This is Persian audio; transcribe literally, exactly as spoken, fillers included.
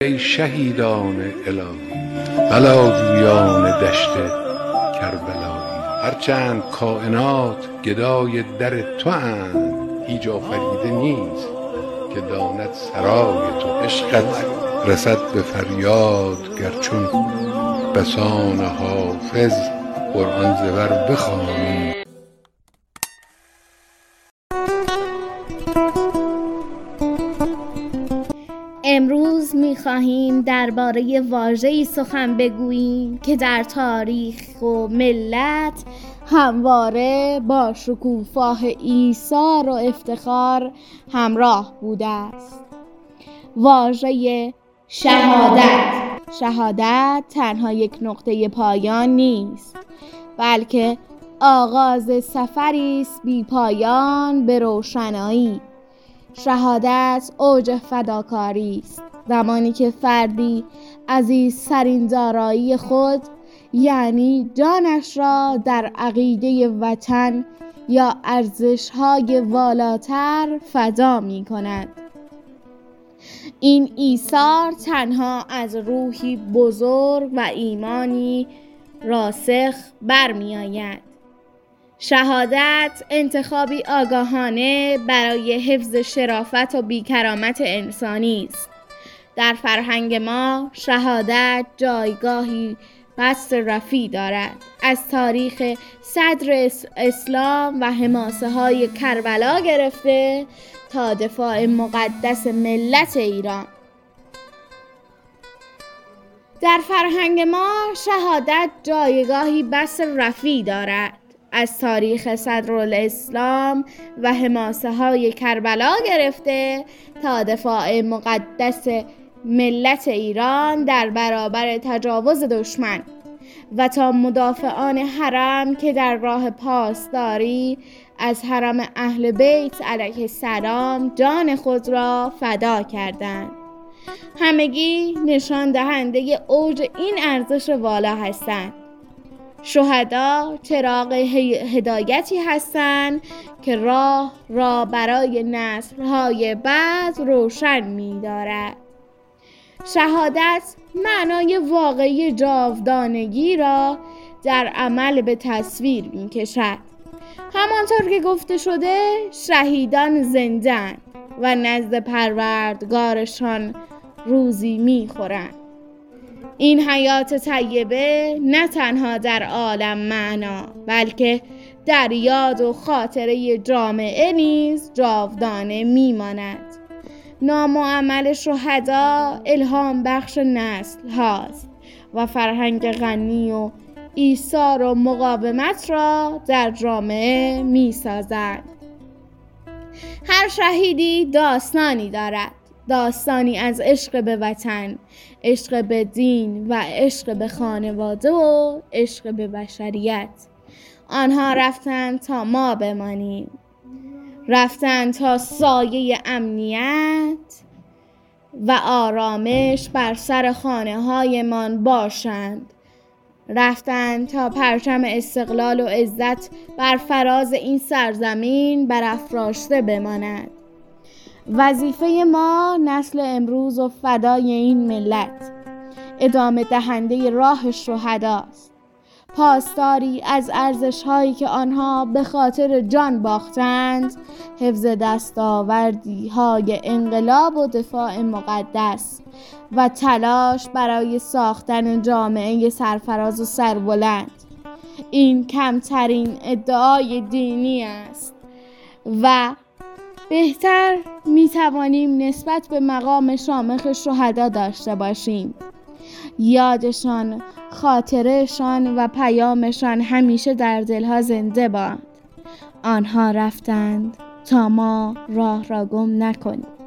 ای شهیدان الهی، بلاجویان دشت کربلایی، هرچند کائنات گدای در تو اند، هیچ آفریده نیست که داند سرای تو. عشقت رسد به فریاد گرچون بسان حافظ قرآن زبر بخوانی. امروز می‌خواهیم درباره واژه‌ای سخن بگوییم که در تاریخ و ملت همواره با شکوفاه ایثار و افتخار همراه بوده است. واژه شهادت. شهادت تنها یک نقطه پایان نیست، بلکه آغاز سفری است بی پایان به روشنایی. شهادت اوج فداکاری است، زمانی که فردی عزیزترین دارایی خود یعنی جانش را در عقیده وطن یا ارزش‌های والاتر فدا می‌کند. این ایثار تنها از روحی بزرگ و ایمانی راسخ برمی‌آید. شهادت انتخابی آگاهانه برای حفظ شرافت و بیکرامت انسانی است. در فرهنگ ما شهادت جایگاهی بس رفیع دارد. از تاریخ صدر اسلام و حماسه های کربلا گرفته تا دفاع مقدس ملت ایران. در فرهنگ ما شهادت جایگاهی بس رفیع دارد. از تاریخ صدرالاسلام و حماسه های کربلا گرفته تا دفاع مقدس ملت ایران در برابر تجاوز دشمن و تا مدافعان حرم که در راه پاسداری از حرم اهل بیت علیه السلام جان خود را فدا کردند. همگی نشان دهنده اوج این ارزش والا هستند. شهدا چراغ هدایتی هستند که راه را برای نسل‌های بعد روشن می‌دارد. شهادت معنای واقعی جاودانگی را در عمل به تصویر می‌کشد. همانطور که گفته شده شهیدان زنده‌اند و نزد پروردگارشان روزی می‌خورند. این حیات طیبه نه تنها در عالم معنا بلکه در یاد و خاطره جامعه نیز جاودانه میماند. نام و عمل شهدا الهام بخش نسل هاست و فرهنگ غنی و ایثار و مقاومت را در جامعه میسازند. هر شهیدی داستانی دارد، داستانی از عشق به وطن، عشق به دین و عشق به خانواده و عشق به بشریت. آنها رفتند تا ما بمانیم، رفتند تا سایه امنیت و آرامش بر سر خانه هایمان باشند، رفتند تا پرچم استقلال و عزت بر فراز این سرزمین برافراشته بماند. وظیفه ما نسل امروز و فدای این ملت ادامه دهنده راه شهداست، پاسداری از ارزش‌هایی که آنها به خاطر جان باختند، حفظ دستاوردی‌های انقلاب و دفاع مقدس و تلاش برای ساختن جامعه سرفراز و سربلند. این کمترین ادعای دینی است و بهتر می توانیم نسبت به مقام شامخ شهدا داشته باشیم. یادشان، خاطرشان و پیامشان همیشه در دلها زنده باد. آنها رفتند تا ما راه را گم نکنیم.